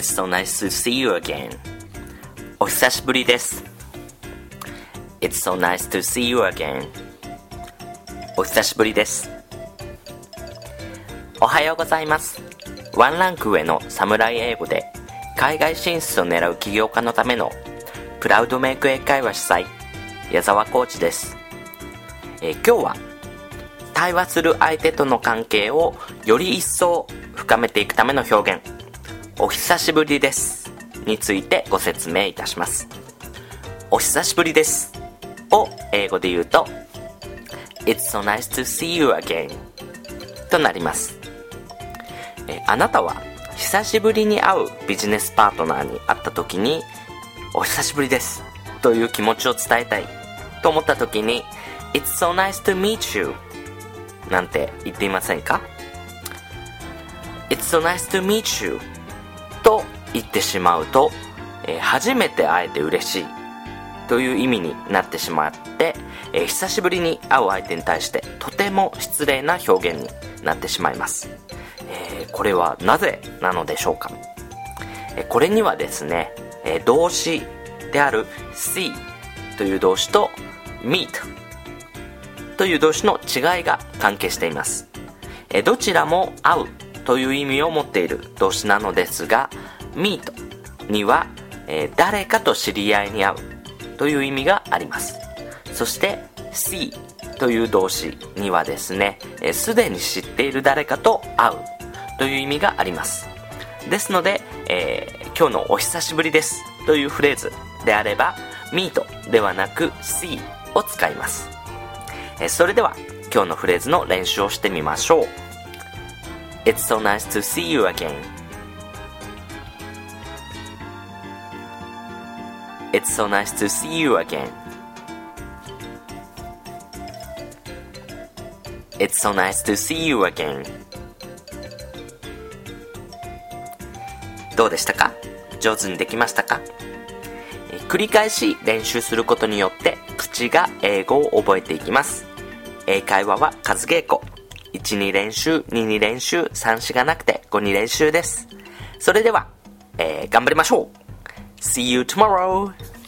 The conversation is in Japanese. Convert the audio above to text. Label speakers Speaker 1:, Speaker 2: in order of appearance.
Speaker 1: It's so nice to see you again. お久しぶりです。It's so nice to see you again. お久しぶりです。おはようございます。ワンランク上の侍英語で海外進出を狙う起業家のためのプラウドメイク英会話主催、矢沢コーチです。今日は対話する相手との関係をより一層深めていくための表現、お久しぶりですについてご説明いたします。お久しぶりですを英語で言うと It's so nice to see you again となります。あなたは久しぶりに会うビジネスパートナーに会った時にお久しぶりですという気持ちを伝えたいと思った時に It's so nice to meet you なんて言っていませんか？ It's so nice to meet you と言ってしまうと、初めて会えて嬉しいという意味になってしまって、久しぶりに会う相手に対してとても失礼な表現になってしまいます。これはなぜなのでしょうか？これにはですね、動詞である see という動詞と meet という動詞の違いが関係しています。どちらも会うという意味を持っている動詞なのですが、meet には、誰かと知り合いに会うという意味があります。そして see という動詞にはですね、すでに知っている誰かと会うという意味があります。ですので、今日のお久しぶりですというフレーズであれば meet ではなく see を使います。それでは今日のフレーズの練習をしてみましょう。 It's so nice to see you again. It's so nice to see you again. It's so nice to see you again. どうでしたか？上手にできましたか？繰り返し練習することによって口が英語を覚えていきます。英会話は数稽古。1に練習、2に練習、3しがなくて5に練習です。それでは、頑張りましょう。See you tomorrow!